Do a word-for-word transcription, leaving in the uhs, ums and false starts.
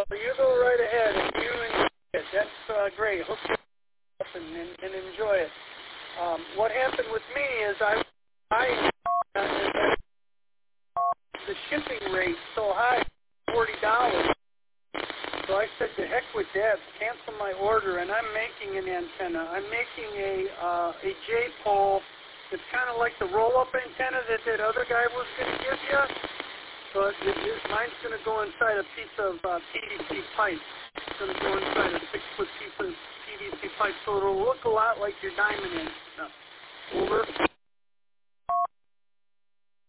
you go right ahead and you enjoy it. That's uh, great. Hook it up and, and, and enjoy it. Um, what happened with me is I, I uh, the shipping rate so high, forty dollars. So I said, to heck with that, cancel my order, and I'm making an antenna. I'm making a uh, a J-pole. It's kind of like the roll-up antenna that that other guy was going to give you. But it, it, mine's going to go inside a piece of uh, P V C pipe. It's going to go inside a six-foot piece of P V C pipe, so it'll look a lot like your diamond antenna. Over.